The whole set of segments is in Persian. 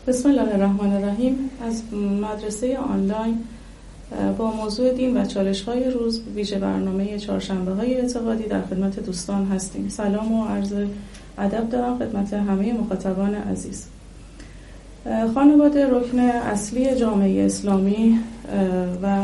بسم الله الرحمن الرحیم. از مدرسه آنلاین با موضوع دین و چالش‌های روز ویژه برنامه چهارشنبه‌های اعتقادی در خدمت دوستان هستیم. سلام و عرض ادب دارم خدمت همه مخاطبان عزیز. خانواده رکن اصلی جامعه اسلامی و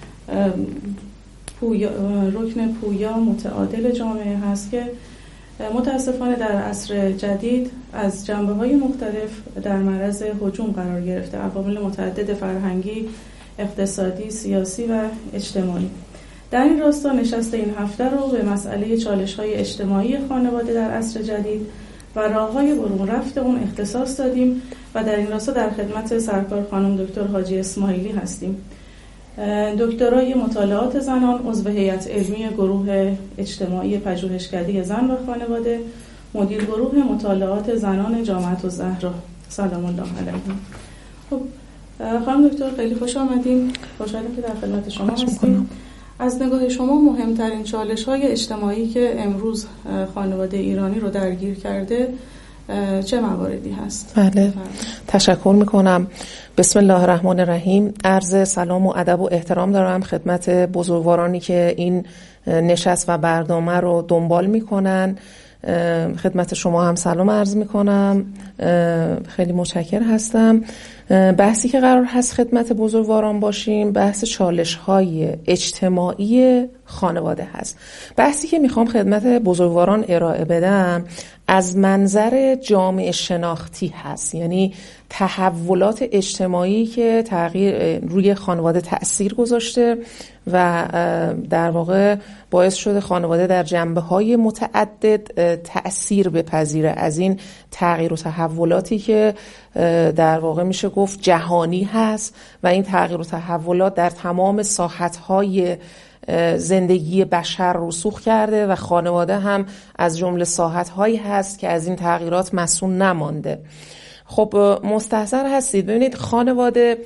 رکن پویا متعادل جامعه هست که متاسفانه در عصر جدید از جنبه‌های مختلف در معرض هجوم قرار گرفته. عوامل متعدد فرهنگی، اقتصادی، سیاسی و اجتماعی. در این راستا نشست این هفته رو به مسئله چالش‌های اجتماعی خانواده در عصر جدید و راه‌های برون رفت اون اختصاص دادیم و در این راستا در خدمت سرکار خانم دکتر حاجی اسماعیلی هستیم. دکترای مطالعات زنان، عضو هیئت علمی گروه اجتماعی پژوهشکده زن و خانواده، مدیر گروه مطالعات زنان جامعة الزهرا. سلام الله علیهم. خب خانم دکتر خیلی خوش آمدیم. خوشحالم که در خدمت شما هستیم. از نگاه شما مهمترین چالش‌های اجتماعی که امروز خانواده ایرانی رو درگیر کرده چه مواردی هست؟ بله، تشکر میکنم. بسم الله الرحمن الرحیم. عرض سلام و ادب و احترام دارم خدمت بزرگوارانی که این نشست و برنامه رو دنبال میکنن. خدمت شما هم سلام عرض میکنم. خیلی متشکر هستم. بحثی که قرار هست خدمت بزرگواران باشیم بحث چالش‌های اجتماعی خانواده هست. بحثی که میخوام خدمت بزرگواران ارائه بدم از منظر جامعه شناختی هست، یعنی تحولات اجتماعی که تغییر روی خانواده تأثیر گذاشته و در واقع باعث شده خانواده در جنبه‌های متعدد تأثیر بپذیره از این تغییر و تحولاتی که در واقع میشه گفت جهانی هست و این تغییر و تحولات در تمام ساحت‌های زندگی بشر رسوخ کرده و خانواده هم از جمله ساحت‌هایی هست که از این تغییرات مسئول نمانده. خب مستحضر هستید. ببینید خانواده،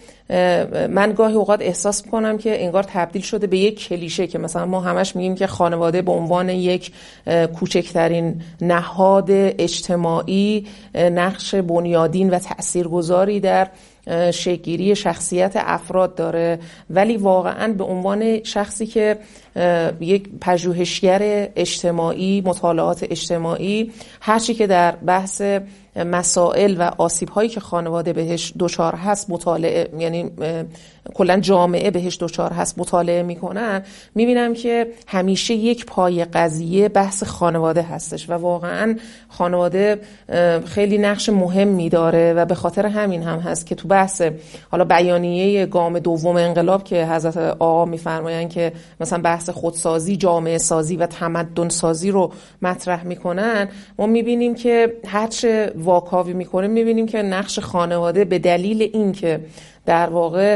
من گاهی اوقات احساس میکنم که انگار تبدیل شده به یک کلیشه که مثلا ما همش میگیم که خانواده به عنوان یک کوچکترین نهاد اجتماعی نقش بنیادین و تأثیرگذاری در شکل‌گیری شخصیت افراد داره، ولی واقعاً به عنوان شخصی که یک پژوهشگر اجتماعی، مطالعات اجتماعی، هرچی که در بحث مسائل و آسیب‌هایی که خانواده بهش دچار هست مطالعه، یعنی کلا جامعه بهش دچار هست مطالعه میکنن، میبینم که همیشه یک پای قضیه بحث خانواده هستش و واقعا خانواده خیلی نقش مهمی داره و به خاطر همین هم هست که تو بحث حالا بیانیه گام دوم انقلاب که حضرت آقا میفرمایند که مثلا بحث خودسازی، جامعه سازی و تمدن سازی رو مطرح میکنن، ما میبینیم که هرچه واکاوی میکنه میبینیم که نقش خانواده به دلیل این که در واقع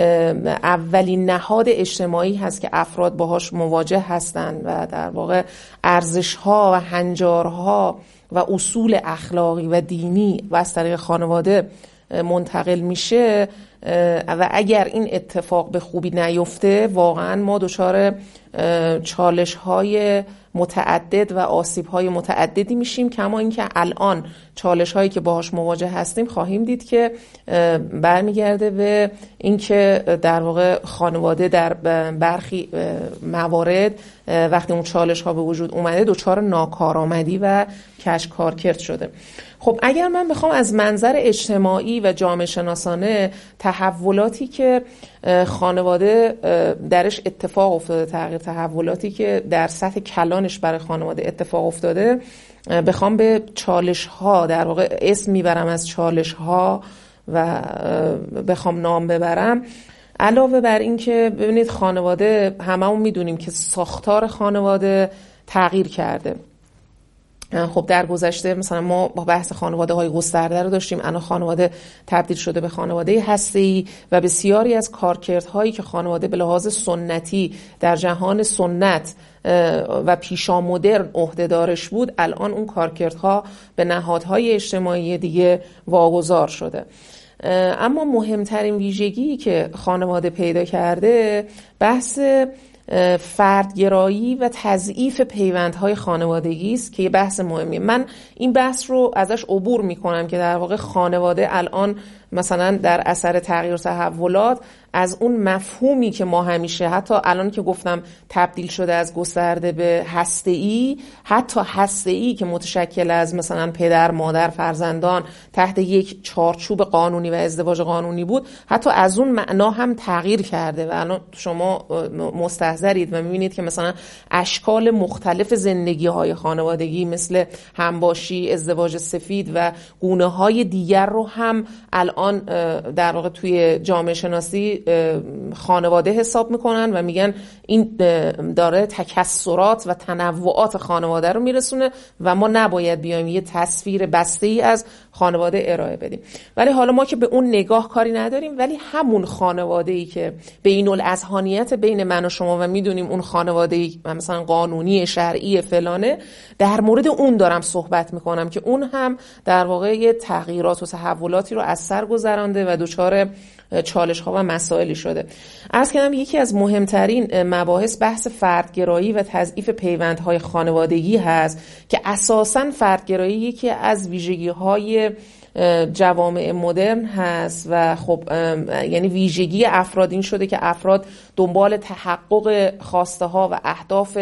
اولین نهاد اجتماعی هست که افراد باهاش مواجه هستند و در واقع ارزش‌ها و هنجارها و اصول اخلاقی و دینی و از طریق خانواده منتقل میشه و اگر این اتفاق به خوبی نیفته واقعا ما دچار چالش‌های متعدد و آسیب‌های متعددی میشیم، کما اینکه الان چالش‌هایی که باهاش مواجه هستیم خواهیم دید که برمیگرده به اینکه در واقع خانواده در برخی موارد وقتی اون چالش‌ها به وجود اومده دچار ناکارآمدی و کج کارکرد شده. خب اگر من بخوام از منظر اجتماعی و جامعه شناسانه تحولاتی که خانواده درش اتفاق افتاده، تحولاتی که در سطح کلانش برای خانواده اتفاق افتاده، بخوام به چالش ها در واقع اسم میبرم از چالش ها و بخوام نام ببرم، علاوه بر این که ببینید خانواده هممون میدونیم که ساختار خانواده تغییر کرده. خب در گذشته مثلا ما با بحث خانواده های گسترده رو داشتیم، الان خانواده تبدیل شده به خانواده هسته‌ای و بسیاری از کارکردهایی که خانواده به لحاظ سنتی در جهان سنت و پیشا مدرن عهده‌دارش بود، الان اون کارکردها به نهادهای اجتماعی دیگه واگذار شده. اما مهمترین ویژگی که خانواده پیدا کرده بحث فردگرایی و تضعیف پیوندهای خانوادگی است که یه بحث مهمیه. من این بحث رو ازش عبور میکنم که در واقع خانواده الان مثلا در اثر تغییر تحولات از اون مفهومی که ما همیشه حتی الان که گفتم تبدیل شده از گسترده به هسته‌ای، حتی هسته‌ای که متشکل از مثلا پدر، مادر، فرزندان تحت یک چارچوب قانونی و ازدواج قانونی بود، حتی از اون معنا هم تغییر کرده و الان شما مستحضرید و می‌بینید که مثلا اشکال مختلف زندگی‌های خانوادگی مثل همباشی، ازدواج سفید و گونه‌های دیگر رو هم الان در واقع توی جامعه شناسی خانواده حساب میکنن و میگن این داره تکثرات و تنوعات خانواده رو میرسونه و ما نباید بیایم یه تصویر بسته‌ای از خانواده ارائه بدیم. ولی حالا ما که به اون نگاه کاری نداریم، ولی همون خانواده‌ای که بین الاذهانیت بین من و شما و میدونیم اون خانواده‌ای مثلا قانونی، شرعی، فلانه، در مورد اون دارم صحبت میکنم که اون هم در واقع یه تغییرات و تحولاتی رو از سر گذرانده و دچار چالش‌ها و مسائلی شده. عرض کردم یکی از مهمترین مباحث بحث فردگرایی و تضعیف پیوندهای خانوادگی هست که اساساً فردگرایی یکی از ویژگی‌های جوامع مدرن هست و خب یعنی ویژگی افراد این شده که افراد دنبال تحقق خواسته ها و اهداف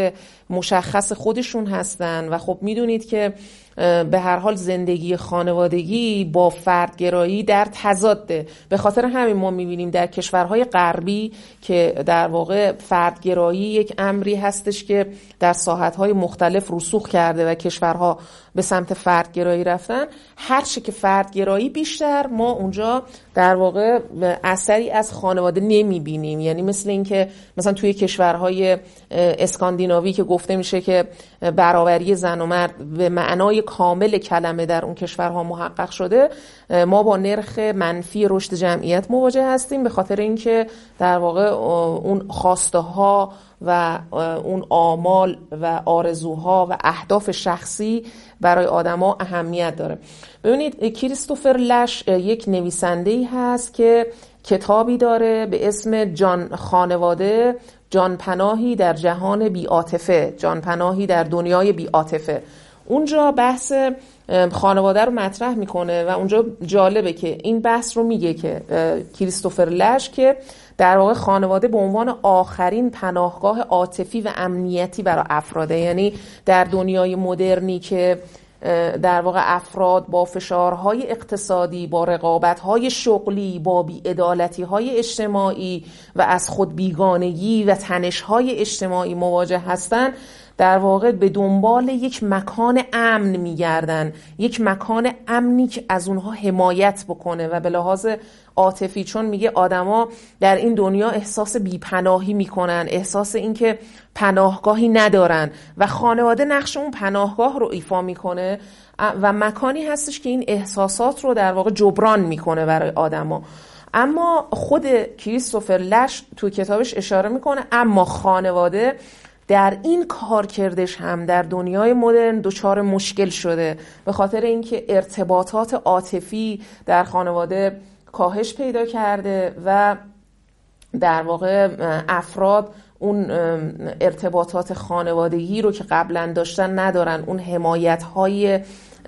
مشخص خودشون هستن و خب میدونید که به هر حال زندگی خانوادگی با فردگرایی در تضاده. به خاطر همین ما میبینیم در کشورهای غربی که در واقع فردگرایی یک امری هستش که در ساحتهای مختلف رسوخ کرده و کشورها به سمت فردگرایی رفتن، هر چه که فردگرایی بیشتر ما اونجا در واقع اثری از خانواده نمیبینیم. یعنی مثل این که مثلا توی کشورهای اسکاندیناوی که گفته میشه که برابری زن و مرد به معنای کامل کلمه در اون کشورها محقق شده، ما با نرخ منفی رشد جمعیت مواجه هستیم، به خاطر اینکه در واقع اون خواسته ها و اون آمال و آرزوها و اهداف شخصی برای آدما اهمیت داره. ببینید کریستوفر لش یک نویسنده‌ای هست که کتابی داره به اسم خانواده جان پناهی در جهان بی عاطفه، جان پناهی در دنیای بی عاطفه. اونجا بحث خانواده رو مطرح میکنه و اونجا جالبه که این بحث رو میگه که کریستوفر لش که در واقع خانواده به عنوان آخرین پناهگاه عاطفی و امنیتی برای افراده. یعنی در دنیای مدرنی که در واقع افراد با فشارهای اقتصادی، با رقابتهای شغلی، با بی‌عدالتی‌های اجتماعی و از خود بیگانگی و تنش‌های اجتماعی مواجه هستند، در واقع به دنبال یک مکان امن میگردن، یک مکان امنی که از اونها حمایت بکنه و به لحاظ عاطفی، چون میگه آدما در این دنیا احساس بی‌پناهی میکنن، احساس این که پناهگاهی ندارن و خانواده نقش اون پناهگاه رو ایفا میکنه و مکانی هستش که این احساسات رو در واقع جبران میکنه برای آدما. اما خود کریستوفر لش تو کتابش اشاره میکنه اما خانواده در این کارکردش هم در دنیای مدرن دچار مشکل شده، به خاطر اینکه ارتباطات عاطفی در خانواده کاهش پیدا کرده و در واقع افراد اون ارتباطات خانوادگی رو که قبلا داشتن ندارن، اون حمایت‌های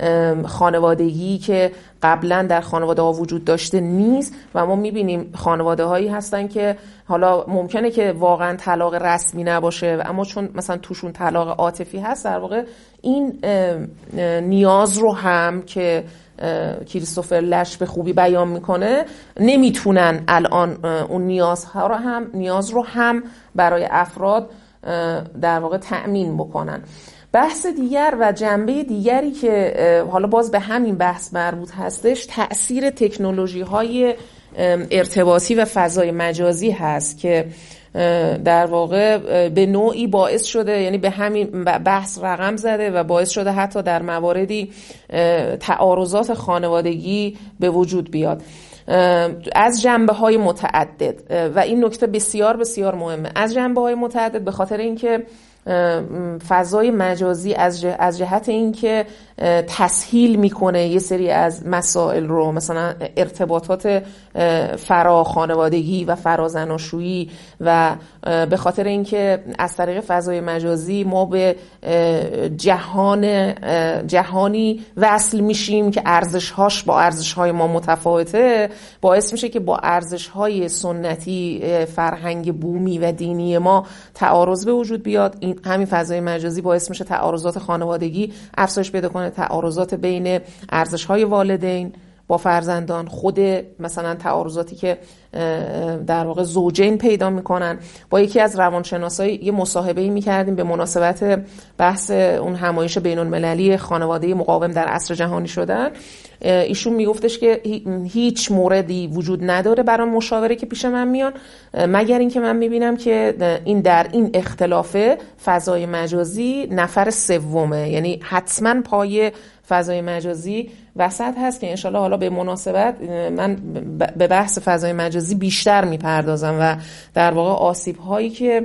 خانوادگی که قبلا در خانواده ها وجود داشته نیست و ما میبینیم خانواده هایی هستن که حالا ممکنه که واقعا طلاق رسمی نباشه اما چون مثلا توشون طلاق عاطفی هست، در واقع این نیاز رو هم که کریستوفر لش به خوبی بیان میکنه نمیتونن الان اون نیاز رو هم برای افراد در واقع تأمین بکنن. بحث دیگر و جنبه دیگری که حالا باز به همین بحث مربوط هستش، تأثیر تکنولوژی‌های ارتباطی و فضای مجازی هست که در واقع به نوعی باعث شده، یعنی به همین بحث رقم زده و باعث شده حتی در مواردی تعارضات خانوادگی به وجود بیاد از جنبه‌های متعدد و این نکته بسیار بسیار مهمه. از جنبه‌های متعدد به خاطر اینکه فضای مجازی از جهت اینکه تسهیل میکنه یه سری از مسائل رو، مثلا ارتباطات فراخانوادگی و فرازناشویی، و به خاطر اینکه از طریق فضای مجازی ما به جهانی وصل میشیم که ارزش‌هاش با ارزش‌های ما متفاوته، باعث میشه که با ارزش‌های سنتی فرهنگ بومی و دینی ما تعارض به وجود بیاد. این همین فضای مجازی باعث میشه تعارضات خانوادگی افزایش پیدا کنه، تعارضات بین ارزش‌های والدین با فرزندان، خود مثلا تعارضاتی که در واقع زوجین پیدا میکنن. با یکی از روانشناسایی یه مصاحبه‌ای میکردیم به مناسبت بحث اون همایش بین‌المللی خانواده مقاوم در عصر جهانی شدن. ایشون میگفتش که هیچ موردی وجود نداره برای مشاوره که پیش من میان، مگر اینکه من میبینم که در این اختلاف فضای مجازی نفر سومه، یعنی حتما پای فضای مجازی وسط هست، که انشالله حالا به مناسبت من به بحث فضای مجازی بیشتر میپردازم و در واقع آسیب هایی که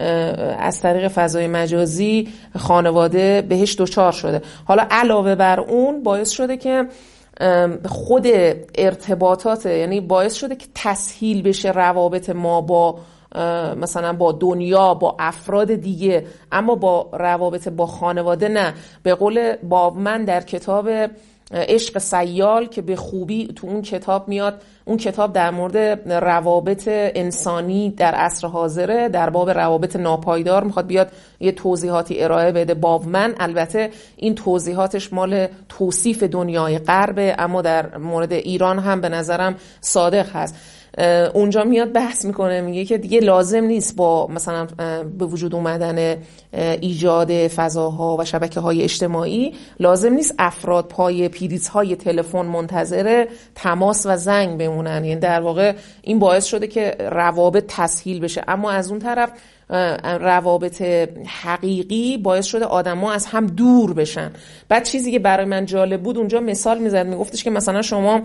از طریق فضای مجازی خانواده بهش دچار شده. حالا علاوه بر اون باعث شده که خود ارتباطات، یعنی باعث شده که تسهیل بشه روابط ما با مثلا با دنیا، با افراد دیگه، اما با روابط با خانواده نه. به قول بابمن در کتاب عشق سیال که به خوبی تو اون کتاب میاد، اون کتاب در مورد روابط انسانی در عصر حاضره، در باب روابط ناپایدار میخواد بیاد یه توضیحاتی ارائه بده بابمن. البته این توضیحاتش مال توصیف دنیای غربه، اما در مورد ایران هم به نظرم صادق هست. اونجا میاد بحث میکنه، میگه که دیگه لازم نیست با مثلا به وجود اومدن ایجاد فضاها و شبکه‌های اجتماعی، لازم نیست افراد پای پریزهای تلفن منتظر تماس و زنگ بمونن. یعنی در واقع این باعث شده که روابط تسهیل بشه، اما از اون طرف روابط حقیقی باعث شده آدما از هم دور بشن. بعد چیزی که برای من جالب بود، اونجا مثال میزد، میگفتش که مثلا شما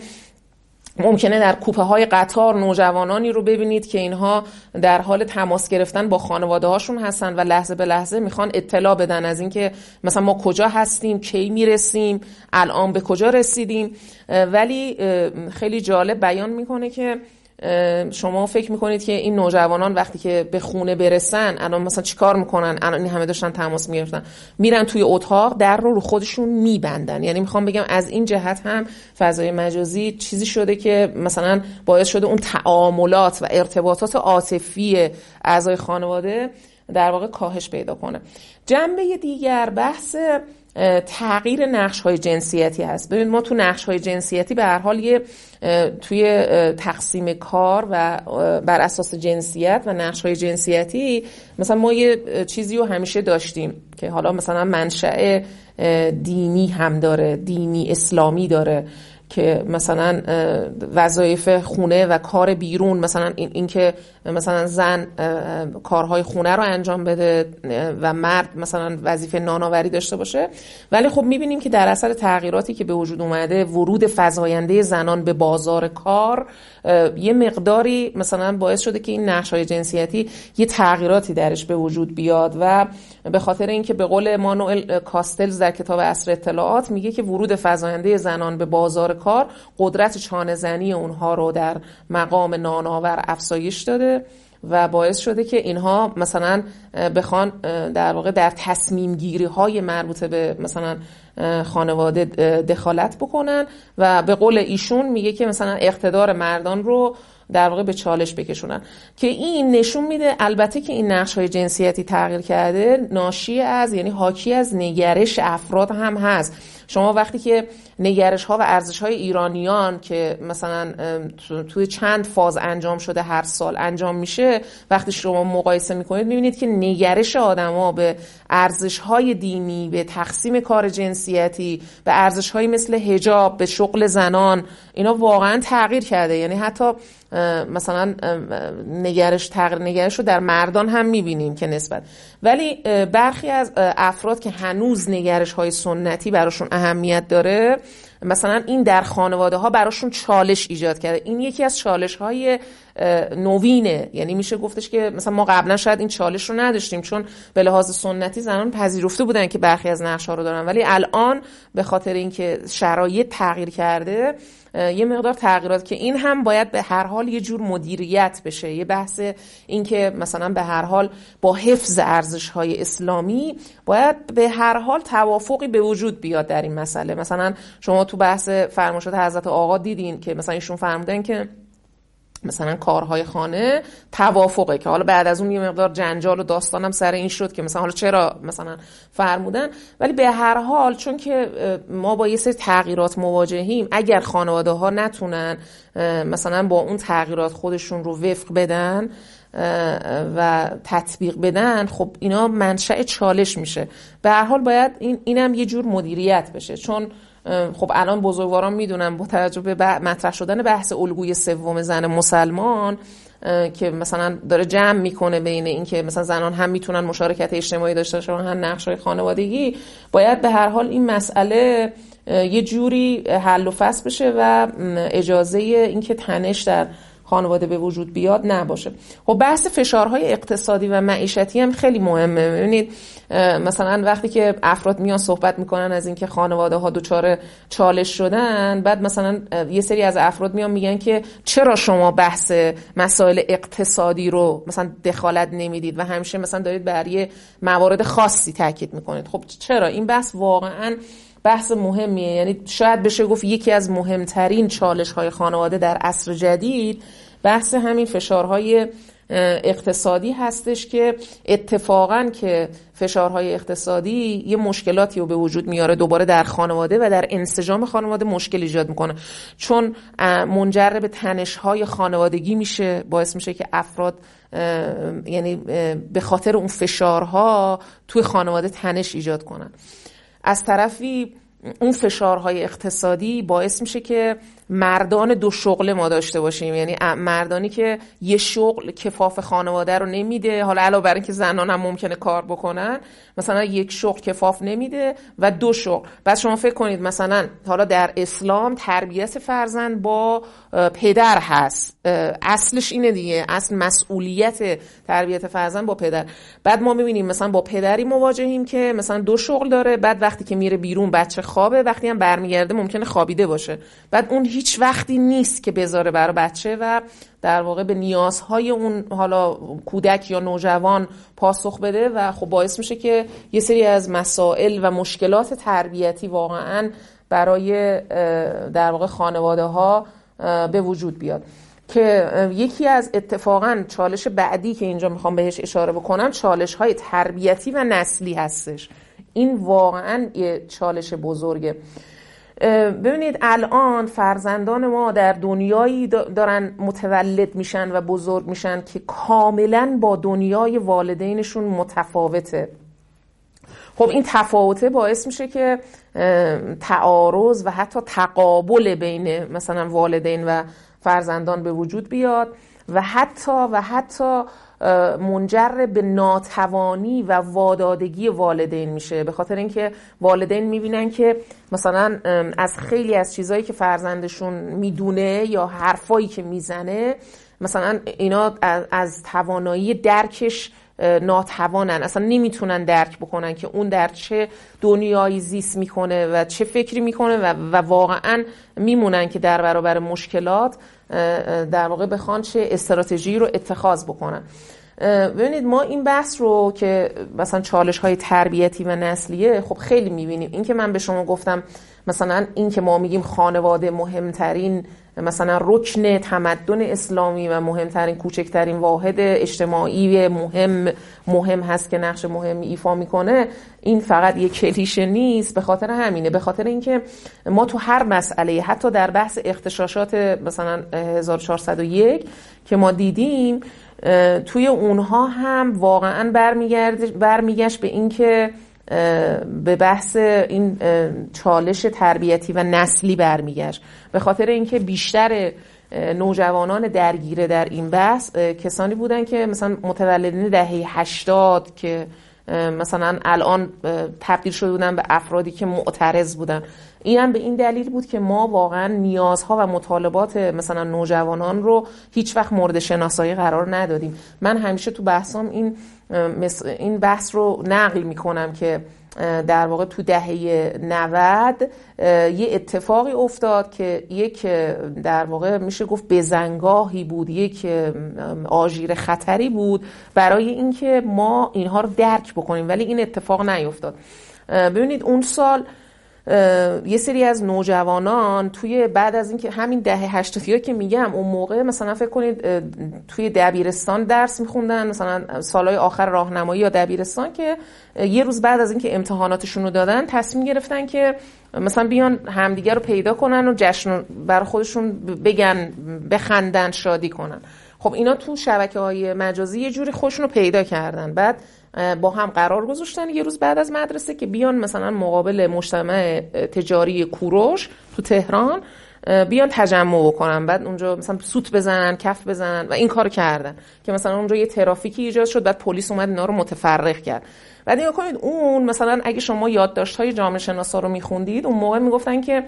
ممکنه در کوپه های قطار نوجوانانی رو ببینید که اینها در حال تماس گرفتن با خانواده هاشون هستن و لحظه به لحظه میخوان اطلاع بدن از این که مثلا ما کجا هستیم، کی میرسیم، الان به کجا رسیدیم. ولی خیلی جالب بیان میکنه که شما فکر میکنید که این نوجوانان وقتی که به خونه برسن الان مثلا چیکار میکنن؟ الان این همه داشتن تماس میگرفتن، میرن توی اتاق در رو خودشون میبندن. یعنی میخوام بگم از این جهت هم فضای مجازی چیزی شده که مثلا باعث شده اون تعاملات و ارتباطات عاطفی اعضای خانواده در واقع کاهش پیدا کنه. جنبه دیگر بحث تغییر نقش‌های جنسیتی هست. ببینید ما تو نقش‌های جنسیتی به هر حال توی تقسیم کار و بر اساس جنسیت و نقش‌های جنسیتی مثلا ما یه چیزی رو همیشه داشتیم که حالا مثلا منشأ دینی هم داره، دینی اسلامی داره، که مثلا وظایف خونه و کار بیرون، مثلا این که مثلا زن کارهای خونه رو انجام بده و مرد مثلا وظیفه نانآوری داشته باشه. ولی خب میبینیم که در اثر تغییراتی که به وجود اومده، ورود فزاینده زنان به بازار کار یه مقداری مثلا باعث شده که این نقش‌های جنسیتی یه تغییراتی درش به وجود بیاد، و به خاطر اینکه به قول مانوئل کاستلز در کتاب عصر اطلاعات میگه که ورود فزاینده زنان به بازار کار قدرت چانه زنی اونها رو در مقام نانآور افزایش داده و باعث شده که اینها مثلا بخوان در واقع در تصمیم گیری های مربوطه به مثلا خانواده دخالت بکنن، و به قول ایشون میگه که مثلا اقتدار مردان رو در واقع به چالش بکشونن. که این نشون میده البته که این نقش‌های جنسیتی تغییر کرده، ناشی از، یعنی حاکی از نگرش افراد هم هست. شما وقتی که نگرش‌ها و ارزش‌های ایرانیان که مثلا توی چند فاز انجام شده، هر سال انجام میشه، وقتی شما مقایسه میکنید میبینید که نگرش آدم‌ها به ارزش‌های دینی، به تقسیم کار جنسیتی، به ارزش‌هایی مثل حجاب، به شغل زنان، اینا واقعا تغییر کرده. یعنی حتی مثلا نگرش رو در مردان هم میبینیم که نسبت، ولی برخی از افراد که هنوز نگرش های سنتی براشون اهمیت داره، مثلا این در خانواده ها براشون چالش ایجاد کرده. این یکی از چالش های نوینه، یعنی میشه گفتش که مثلا ما قبلا شاید این چالش رو نداشتیم چون به لحاظ سنتی زنان پذیرفته بودن که برخی از نقش‌ها رو دارن، ولی الان به خاطر اینکه شرایط تغییر کرده یه مقدار تغییرات که این هم باید به هر حال یه جور مدیریت بشه. یه بحث این که مثلا به هر حال با حفظ ارزش‌های اسلامی باید به هر حال توافقی به وجود بیاد در این مسئله. مثلا شما تو بحث فرمایشات حضرت آقا دیدین که مثلا ایشون فرمودن که مثلا کارهای خانه توافقه، که حالا بعد از اون یه مقدار جنجال و داستانم سر این شد که مثلا حالا چرا مثلا فرمودن، ولی به هر حال چون که ما با یه سری تغییرات مواجهیم، اگر خانواده ها نتونن مثلا با اون تغییرات خودشون رو وفق بدن و تطبیق بدن، خب اینا منشأ چالش میشه. به هر حال باید اینم یه جور مدیریت بشه، چون خب الان بزرگواران میدونن با توجه به مطرح شدن بحث الگوی سوم زن مسلمان که مثلا داره جمع میکنه بین این که مثلا زنان هم میتونن مشارکت اجتماعی داشته باشن هم نقش‌های خانوادگی، باید به هر حال این مسئله یه جوری حل و فصل بشه و اجازه این که تنش در خانواده به وجود بیاد نباشه. خب بحث فشارهای اقتصادی و معیشتی هم خیلی مهمه. ببینید مثلا وقتی که افراد میان صحبت میکنن از اینکه خانواده ها دچار چالش شدن، بعد مثلا یه سری از افراد میان میگن که چرا شما بحث مسائل اقتصادی رو مثلا دخالت نمیدید و همیشه مثلا دارید بر یه موارد خاصی تاکید میکنید. خب چرا؟ این بحث واقعاً بحث مهمیه، یعنی شاید بشه گفت یکی از مهمترین چالش‌های خانواده در عصر جدید بحث همین فشارهای اقتصادی هستش که اتفاقاً که فشارهای اقتصادی یه مشکلاتی رو به وجود میاره دوباره در خانواده و در انسجام خانواده مشکل ایجاد میکنه، چون منجر به تنش‌های خانوادگی میشه، باعث میشه که افراد یعنی به خاطر اون فشارها توی خانواده تنش ایجاد کنن. از طرفی اون فشارهای اقتصادی باعث میشه که مردان دو شغله ما داشته باشیم، یعنی مردانی که یه شغل کفاف خانواده رو نمیده، حالا علاوه بر این که زنان هم ممکنه کار بکنن، مثلا یک شغل کفاف نمیده و دو شغل. بعد شما فکر کنید مثلا حالا در اسلام تربیت فرزند با پدر هست، اصلش اینه دیگه، اصل مسئولیت تربیت فرزند با پدر. بعد ما میبینیم مثلا با پدری مواجهیم که مثلا دو شغل داره، بعد وقتی که میره بیرون بچه خوابه، وقتی هم برمیگرده ممکنه خوابیده باشه، بعد اون هیچ وقتی نیست که بذاره برای بچه و در واقع به نیازهای اون حالا کودک یا نوجوان پاسخ بده و خب باعث میشه که یه سری از مسائل و مشکلات تربیتی واقعا برای در واقع خانواده ها به وجود بیاد. که یکی از اتفاقا چالش بعدی که اینجا میخوام بهش اشاره بکنم چالش های تربیتی و نسلی هستش. این واقعا یه چالش بزرگه. ببینید الان فرزندان ما در دنیایی دارن متولد میشن و بزرگ میشن که کاملا با دنیای والدینشون متفاوته. خب این تفاوته باعث میشه که تعارض و حتی تقابل بین مثلا والدین و فرزندان به وجود بیاد و حتی منجر به ناتوانی و وادادگی والدین میشه، به خاطر اینکه والدین میبینن که مثلا از خیلی از چیزایی که فرزندشون میدونه یا حرفایی که میزنه مثلا اینا از توانایی درکش ناتوانن، اصلا نمیتونن درک بکنن که اون در چه دنیایی زیست میکنه و چه فکری میکنه و واقعا میمونن که در برابر مشکلات در واقع بخوان چه استراتژی رو اتخاذ بکنن. ببینید ما این بحث رو که مثلا چالش های تربیتی و نسلیه خب خیلی میبینیم. این که من به شما گفتم مثلا این که ما میگیم خانواده مهمترین مثلا رکن تمدن اسلامی و مهمترین کوچکترین واحد اجتماعی مهم هست که نقش مهمی ایفا میکنه، این فقط یک کلیشه نیست. به خاطر همینه، به خاطر اینکه ما تو هر مسئله حتی در بحث اغتشاشات مثلا 1401 که ما دیدیم توی اونها هم واقعا برمیگشت به این که به بحث این چالش تربیتی و نسلی برمیگشت، به خاطر اینکه بیشتر نوجوانان درگیره در این بحث کسانی بودن که مثلا متولدین دهه 80 که مثلا الان تبدیل شده بودن به افرادی که معترض بودن. اینم به این دلیل بود که ما واقعا نیازها و مطالبات مثلا نوجوانان رو هیچ وقت مورد شناسایی قرار ندادیم. من همیشه تو بحثام این بحث رو نقل میکنم که در واقع تو دهه 90 یه اتفاقی افتاد که یک در واقع میشه گفت بزنگاهی بود، یک آژیر خطری بود برای اینکه ما اینها رو درک بکنیم، ولی این اتفاق نیفتاد. ببینید اون سال یه سری از نوجوانان توی بعد از اینکه همین دهه 80 که میگم، اون موقع مثلا فکر کنید توی دبیرستان درس میخوندن، مثلا سالهای آخر راهنمایی یا دبیرستان، که یه روز بعد از اینکه امتحاناتشون رو دادن تصمیم گرفتن که مثلا بیان همدیگه رو پیدا کنن و جشن برای خودشون بگن، بخندن، شادی کنن. خب اینا تو شبکه‌های مجازی یه جوری خودشون رو پیدا کردن، بعد با هم قرار گذاشتن یه روز بعد از مدرسه که بیان مثلا مقابل مجتمع تجاری کوروش تو تهران بیان تجمع بکنن، بعد اونجا مثلا سوت بزنن، کف بزنن و این کارو کردن که مثلا اونجا یه ترافیکی ایجاد شد، بعد پلیس اومد اینا رو متفرق کرد. بعد نگاه کنید اون مثلا اگه شما یادداشت‌های جامعه شناسا رو می‌خوندید، اون موقع میگفتن که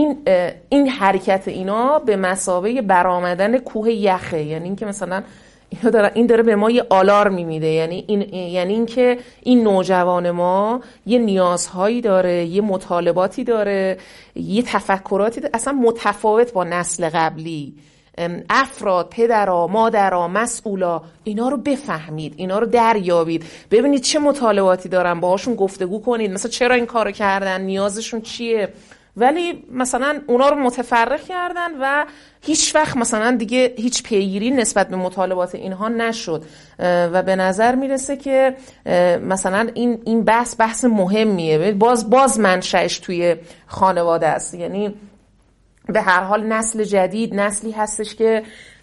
این حرکت اینا به مثابه برآمدن کوه یخه، یعنی اینکه مثلا این داره به ما یه آلارمی میده، یعنی اینکه این نوجوان ما یه نیازهایی داره، یه مطالباتی داره، یه تفکراتی داره اصلا متفاوت با نسل قبلی. افراد، پدرها، مادرها، مسئولا، اینا رو بفهمید، اینا رو دریابید، ببینید چه مطالباتی دارن، باهاشون گفتگو کنید، مثلا چرا این کارو کردن، نیازشون چیه. ولی مثلا اونا رو متفرق کردن و هیچ وقت مثلا دیگه هیچ پیگیری نسبت به مطالبات اینها نشد و به نظر میرسه که مثلا این بحث مهمیه. باز منشأش توی خانواده است، یعنی به هر حال نسل جدید نسلی هستش که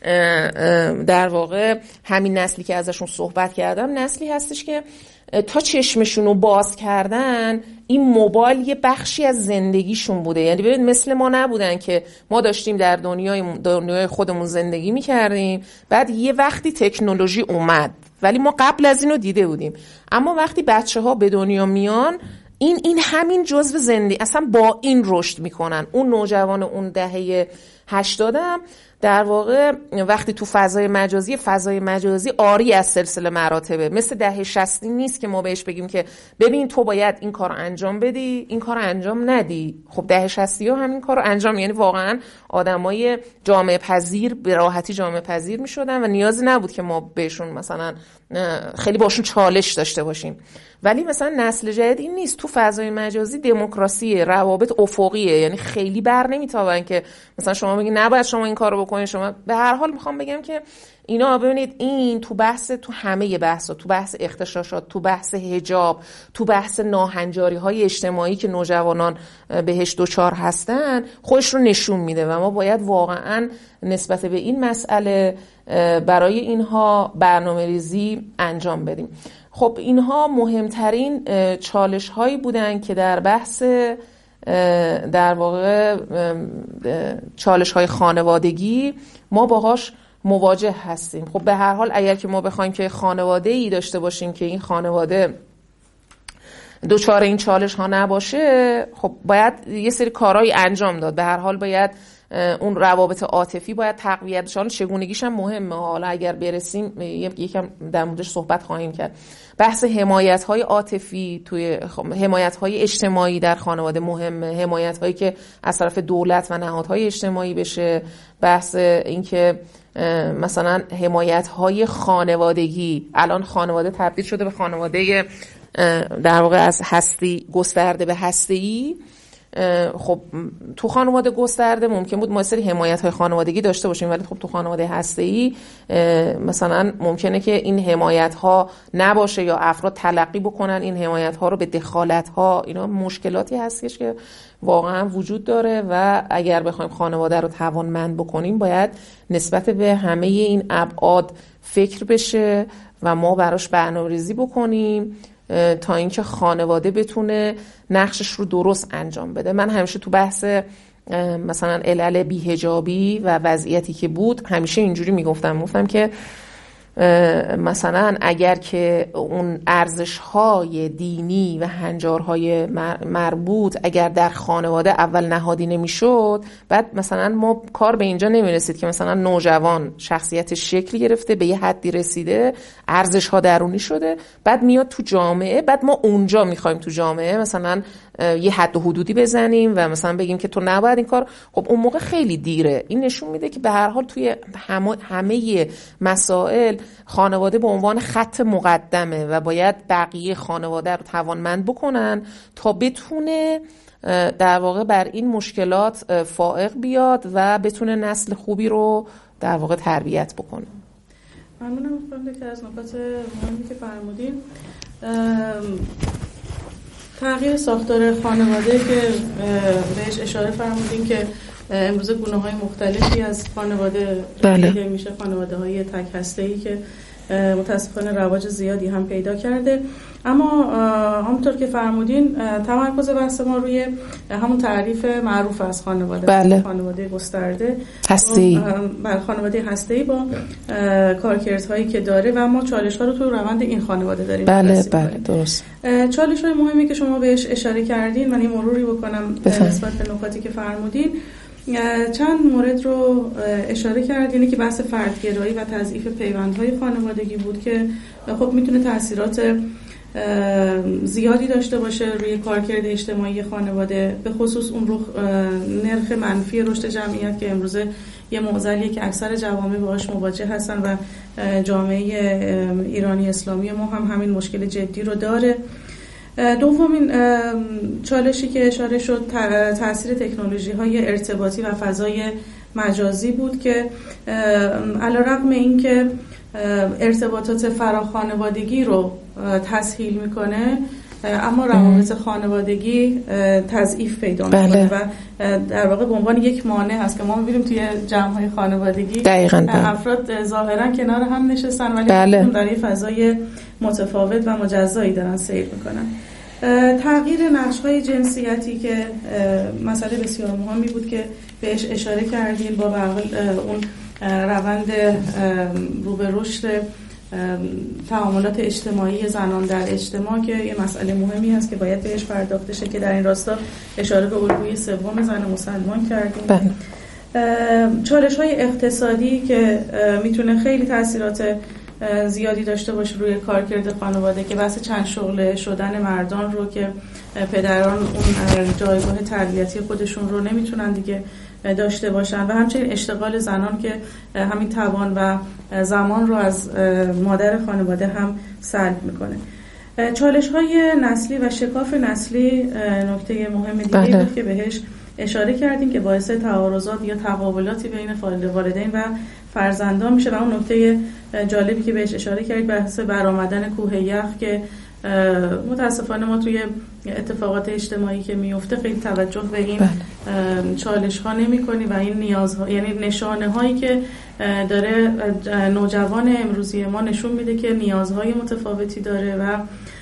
در واقع همین نسلی که ازشون صحبت کردم نسلی هستش که تا چشمشون رو باز کردن این موبایل یه بخشی از زندگیشون بوده. یعنی ببین مثل ما نبودن که ما داشتیم در دنیای خودمون زندگی میکردیم، بعد یه وقتی تکنولوژی اومد، ولی ما قبل از اینو دیده بودیم. اما وقتی بچه‌ها به دنیا میان این همین جزء زندگی، اصلا با این رشد میکنن. اون نوجوان اون دهه 80 در واقع وقتی تو فضای مجازی آری از سلسله مراتبه، مثل دهه 60 نیست که ما بهش بگیم که ببین تو باید این کار انجام بدی، این کار انجام ندی. خب دهه 60 ها همین کار انجام، یعنی واقعا آدمای جامعه پذیر به راحتی جامعه پذیر میشدن و نیازی نبود که ما بهشون مثلا خیلی باشون چالش داشته باشیم. ولی مثلا نسل جدید این نیست، تو فضای مجازی دموکراسی، روابط افقیه، یعنی خیلی بر نمیتابن که مثلا شما بگید نباید شما این کارو بکنید. شما به هر حال میخوام بگم که اینا ببینید این تو همه بحثا، تو بحث اغتشاشات، تو بحث حجاب، تو بحث ناهنجاری‌های اجتماعی که نوجوانان بهش دچار هستن خودش رو نشون میده و ما باید واقعا نسبت به این مسئله برای اینها برنامه‌ریزی انجام بدیم. خب اینها مهمترین چالش هایی بودن که در بحث در واقع چالش های خانوادگی ما باهاش مواجه هستیم. خب به هر حال اگر که ما بخوایم که خانواده ای داشته باشیم که این خانواده دوچار این چالش ها نباشه، خب باید یه سری کارهایی انجام داد. به هر حال باید اون روابط عاطفی باید تقویت بشه. چگونگیش هم مهمه، حالا اگر برسیم یکم در موردش صحبت خواهیم کرد. بحث حمایت‌های عاطفی توی حمایت‌های اجتماعی در خانواده مهمه، حمایت‌هایی که از طرف دولت و نهادهای اجتماعی بشه. بحث این که مثلا حمایت‌های خانوادگی، الان خانواده تبدیل شده به خانواده در واقع از هستی گسترده به هسته‌ای. خب تو خانواده گسترده ممکن بود ما سری حمایت‌های خانوادگی داشته باشیم، ولی خب تو خانواده هسته‌ای مثلا ممکنه که این حمایت‌ها نباشه یا افراد تلقی بکنن این حمایت‌ها رو به دخالت‌ها. اینا مشکلاتی هستش که واقعا وجود داره و اگر بخوایم خانواده رو توانمند بکنیم باید نسبت به همه این ابعاد فکر بشه و ما براش برنامه‌ریزی بکنیم تا اینکه خانواده بتونه نقشش رو درست انجام بده. من همیشه تو بحث مثلا علل بی‌حجابی و وضعیتی که بود همیشه اینجوری میگفتم که مثلا اگر که اون ارزش‌های دینی و هنجارهای مربوط اگر در خانواده اول نهادی نمی‌شد، بعد مثلا ما کار به اینجا نمی‌رسید که مثلا نوجوان شخصیت شکلی گرفته، به یه حدی رسیده، ارزش‌ها درونی شده، بعد میاد تو جامعه، بعد ما اونجا می‌خوایم تو جامعه مثلا یه حد و حدودی بزنیم و مثلا بگیم که تو نباید این کار. خب اون موقع خیلی دیره. این نشون میده که به هر حال توی همه مسائل خانواده به عنوان خط مقدمه و باید بقیه خانواده رو توانمند بکنن تا بتونه در واقع بر این مشکلات فائق بیاد و بتونه نسل خوبی رو در واقع تربیت بکنه. ممنونم که از نکات مهمی که فرمودین. تغییر ساختار خانواده که بهش اشاره فرمودین که امروز گونه‌های مختلفی از خانواده دیده میشه، خانواده‌های تک هسته‌ای که متاسفانه رواج زیادی هم پیدا کرده. اما همونطور که فرمودین تمرکز بحث ما روی همون تعریف معروف از خانواده، بله. خانواده گسترده هسته‌ای، خانواده هسته‌ای با کارکردهایی که داره و ما چالش‌ها رو تو روند این خانواده داریم. بله درست. چالش‌های مهمی که شما بهش اشاره کردین، من این مروری بکنم نسبت به نکاتی که فرمودین. چند مورد رو اشاره کردین که بحث فردگرایی و تضعیف پیوندهای خانوادگی بود که خب میتونه تاثیرات زیادی داشته باشه روی کارکرد اجتماعی خانواده، به خصوص اون رو نرخ منفی رشد جمعیت که امروزه یه معضلیه که اکثر جوامع باهاش مواجه هستن و جامعه ایرانی اسلامی ما هم همین مشکل جدی رو داره. دومین چالشی که اشاره شد تاثیر تکنولوژی‌های ارتباطی و فضای مجازی بود که علی‌رغم این که ارتباطات فراخانوادگی رو تسهیل میکنه، اما روابط خانوادگی تضعیف پیدا میکنه و در واقع به عنوان یک مانع هست که ما می‌بینیم توی جمع‌های خانوادگی افراد ظاهرا کنار هم نشستن ولی در یک فضای متفاوت و مجزایی دارن سیر میکنن. تغییر نقش‌های جنسیتی که مسئله بسیار مهمی بود که بهش اشاره کردیم با اون روند رو به رشد تعاملات اجتماعی زنان در اجتماع که یه مسئله مهمی هست که باید بهش پرداخته شه که در این راستا اشاره به الگوی سوم زن مسلمان کردیم. چالش‌های اقتصادی که میتونه خیلی تاثیرات زیادی داشته باشه روی کارکرد خانواده که بحث چند شغله شدن مردان رو که پدران اون جایگاه تربیتی خودشون رو نمیتونن دیگه داشته باشن و همچنین اشتغال زنان که همین توان و زمان رو از مادر خانواده هم سلب میکنه. چالش‌های نسلی و شکاف نسلی نکته مهم دیگه بود که بهش اشاره کردیم که باعث تعارضات یا تقابلاتی بین والدین و فرزندان میشه و اون نکته جالبی که بهش اشاره کردید بحث برآمدن کوه یخ که متاسفانه ما توی اتفاقات اجتماعی که میفته خیلی توجه به این چالش ها نمی کنی و این نیازها، یعنی نشانه هایی که داره نوجوان امروزی ما نشون میده که نیازهای متفاوتی داره و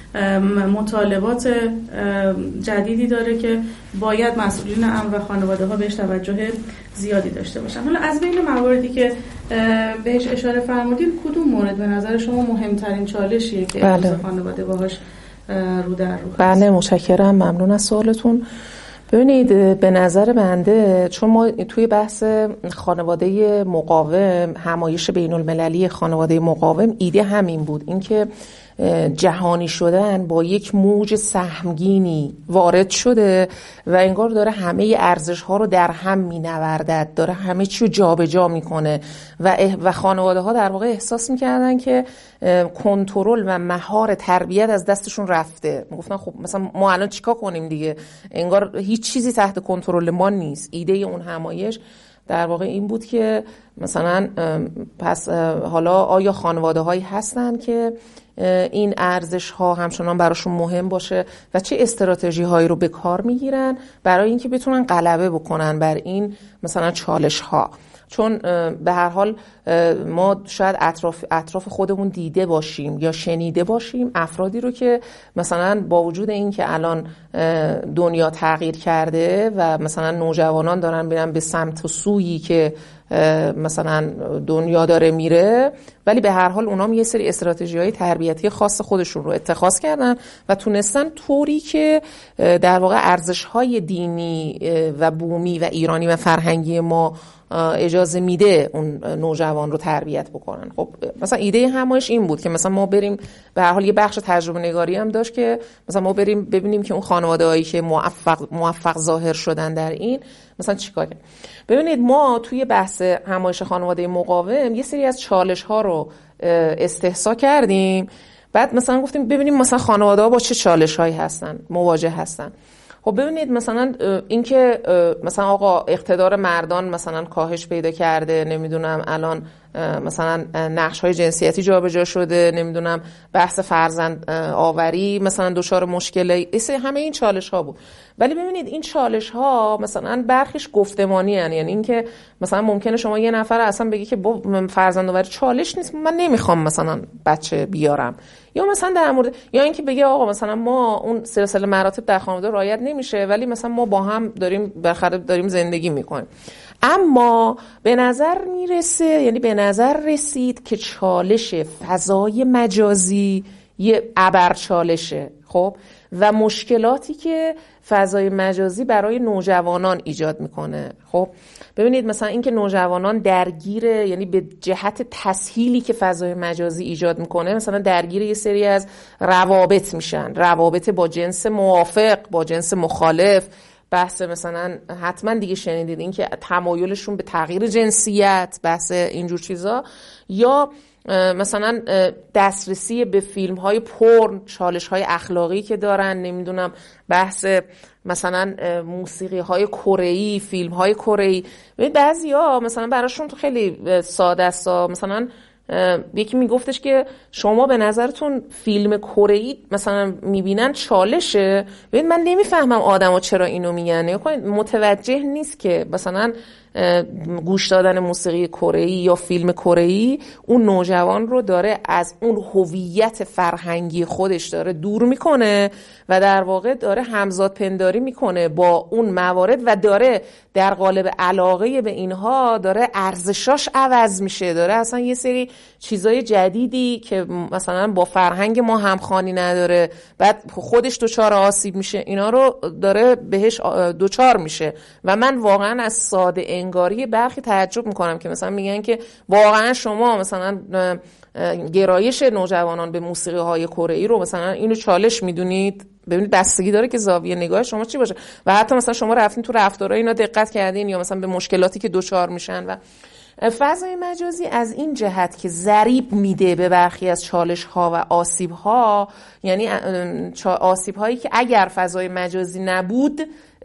مطالبات جدیدی داره که باید مسئولین امر و خانواده ها بهش توجه زیادی داشته باشن. حالا از بین مواردی که بهش اشاره فرمودین کدوم مورد به نظر شما مهمترین چالشیه که خانواده باهاش رو در رو هست؟ بله متشکرم، ممنون از سوالتون. ببینید به نظر بنده چون ما توی بحث خانواده مقاوم، همایش بین المللی خانواده مقاوم، ایده همین بود، اینکه جهانی شدن با یک موج سهمگینی وارد شده و انگار داره همه ارزش‌ها رو در هم می‌نوردد، داره همه چی رو جابجا می‌کنه و خانواده‌ها در واقع احساس می‌کردن که کنترل و مهار تربیت از دستشون رفته. میگفتن خب مثلا ما الان چیکار کنیم دیگه، انگار هیچ چیزی تحت کنترل ما نیست. ایده اون همایش در واقع این بود که مثلا پس حالا آیا خانواده هایی هستن که این ارزش ها همچنان براشون مهم باشه و چه استراتژی هایی رو به کار میگیرن برای اینکه بتونن غلبه بکنن بر این مثلا چالش ها. چون به هر حال ما شاید اطراف خودمون دیده باشیم یا شنیده باشیم افرادی رو که مثلا با وجود این که الان دنیا تغییر کرده و مثلا نوجوانان دارن میرن به سمت و سویی که مثلا دنیا داره میره، ولی به هر حال اونام یه سری استراتژی‌های تربیتی خاص خودشون رو اتخاذ کردن و تونستن طوری که در واقع ارزش‌های دینی و بومی و ایرانی و فرهنگی ما اجازه میده اون نوجوان رو تربیت بکنن. خب مثلا ایده همایش این بود که مثلا ما بریم، به هر حال یه بخش تجربه نگاری هم داشت که مثلا ما بریم ببینیم که اون خانواده‌هایی که موفق ظاهر شدن در این مثلا چیکار کردن. ببینید ما توی بحث همایش خانواده مقاوم یه سری از چالش‌ها رو استحضار کردیم، بعد مثلا گفتیم ببینیم مثلا خانواده‌ها با چه چالش‌هایی هستن مواجه هستن. خب ببینید مثلا این که مثلا آقا اقتدار مردان مثلا کاهش پیدا کرده، نمیدونم الان مثلا نقش‌های جنسیتی جابجا شده، نمیدونم بحث فرزند آوری مثلا دچار مشکله، همه این چالش‌ها بود. ولی ببینید این چالش‌ها مثلا برخیش گفتمانی هن. یعنی اینکه مثلا ممکنه شما یه نفر اصلا بگی که فرزند آوری چالش نیست، من نمیخوام مثلا بچه بیارم، یا مثلا در مورد، یا اینکه بگه آقا مثلا ما اون سلسله مراتب در خانواده رعایت نمیشه ولی مثلا ما با هم داریم زندگی میکنیم. اما به نظر میرسه، یعنی به نظر رسید که چالش فضای مجازی یه ابر چالشه. خب و مشکلاتی که فضای مجازی برای نوجوانان ایجاد میکنه. خب ببینید مثلا اینکه نوجوانان درگیر، یعنی به جهت تسهیلی که فضای مجازی ایجاد میکنه مثلا درگیر یه سری از روابط میشن، روابط با جنس موافق، با جنس مخالف، بحث مثلا حتما دیگه شنیدید این که تمایلشون به تغییر جنسیت، بحث اینجور چیزا، یا مثلا دسترسی به فیلم های پورن، چالش های اخلاقی که دارن، نمیدونم بحث مثلا موسیقی های کره‌ای، فیلم های کره‌ای. بعضیا مثلا براشون تو خیلی ساده است، مثلا یکی میگفتش که شما به نظرتون فیلم کره‌ای مثلا میبینن چالشه؟ ببین من نمیفهمم آدما چرا اینو میگن، متوجه نیست که مثلا گوش دادن موسیقی کره‌ای یا فیلم کره‌ای اون نوجوان رو داره از اون هویت فرهنگی خودش داره دور میکنه و در واقع داره همزاد پنداری میکنه با اون موارد و داره در قالب علاقه به اینها داره ارزشاش عوض میشه، داره اصلا یه سری چیزای جدیدی که مثلا با فرهنگ ما همخوانی نداره، بعد خودش دچار آسیب میشه، اینا رو داره بهش دچار میشه. و من واقعا از ساده انگاری برخی تعجب میکنم که مثلا میگن که واقعا شما مثلا گرایش نوجوانان به موسیقی های کره‌ای رو مثلا اینو چالش میدونید. ببینید بستگی داره که زاویه نگاه شما چی باشه و حتی مثلا شما رفتین تو رفتارهای اینا دقت کردین یا مثلا به مشکلاتی که دچار میشن. و فضای مجازی از این جهت که ضریب میده به برخی از چالش ها و آسیب ها، یعنی آسیب هایی که اگر فضای مجازی نبود